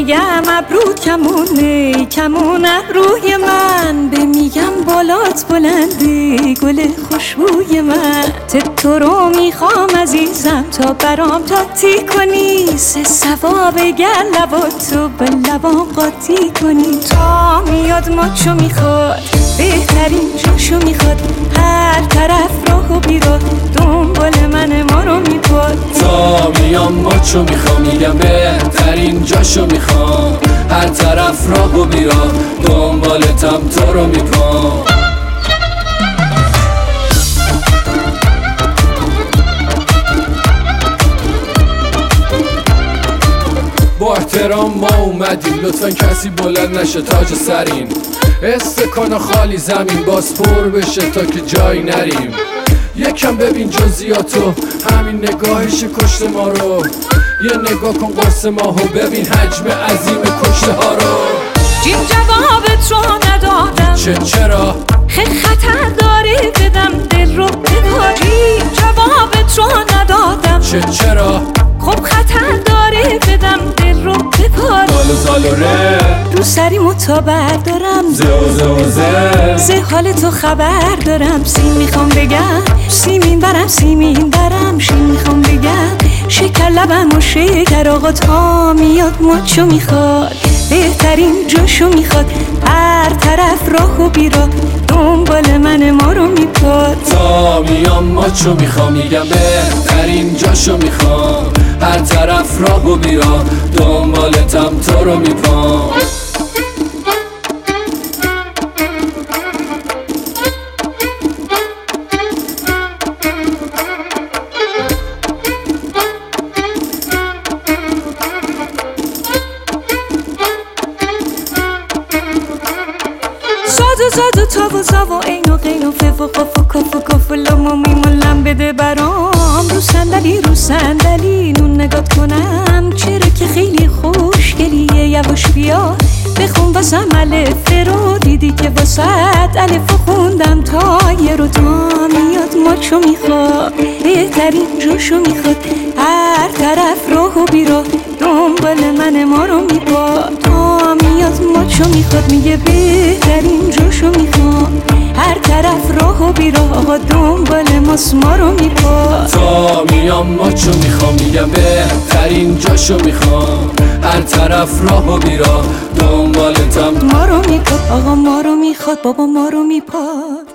میگم ابرو کمونه کمون ابروی من، به میگم بالات بلنده گل خوشبوی من. تو رو میخوام عزیزم تا برام تاتی کنی، سه ثواب گر لباتو به لبام قاطی کنی. تا میاد ماچو میخواد بهترین جاشو میخواد، هر طرف راه و بیراه دنبال من ما رو میپاد. تا میام ماچو میخوام میگم بهترین جاشو میخوام، هر طرف راه و بیراه دنبالتم تو رو میپام. با احترام ما اومدیم، لطفا کسی بلند نشه تاج سرین. استکان خالی زمین باز پر بشه تا که جایی نریم. یکم ببین جزئیاتو، همین نگاهش کشته ما رو. یه نگاه کن قرص ماهو، ببین حجم عظیم کشته ها رو. جیم جوابت رو ندادم چرا؟ خطر داری بدم دل رو بداری. جوابت رو ندادم چرا؟ خب خطر داری بدم دل رو بپار. زالوره رو سریمو تا بردارم، زه حال تو خبر دارم. سیم میخوام بگم سیمین برم شیم میخوام بگم شکر لبم و شکر. آقا تا میاد ماچو میخواد بهترین جاشو میخواد، هر طرف راه و بیراه دنبال من ما رو میپاد. تا میام ماچو میخوام میگم بهترین جاشو میخوام، هر طرف راه و بیراه دنبالتم تو رو میپام. زاد و تاب و زاب و این و غین و فف و قف و کف و کف و لام و میم و لم بده برام. رو صندلی نون نگات کنم، چرا که خیلی خوشگلیه. یواش بیا بخون واسم الف رو، دیدی که واسط الف خوندم تا یه رو. تا میاد ماچو میخواد بهترین جاشو میخواد، هر طرف راه و بیراه دنبال من ما رو میپاد. تا میاد ماچو میخواد میگه بهترین جاشو میخواد، هر طرف راه و بیراه آقا دنبال ماست ما رو میپاد. تا میام ماچو میخوام میگم بهترین جاشو میخوام، هر طرف راه و بیراه دنبالتم ما رو میپاد. آقا ما رو میخواد بابا ما رو میپاد.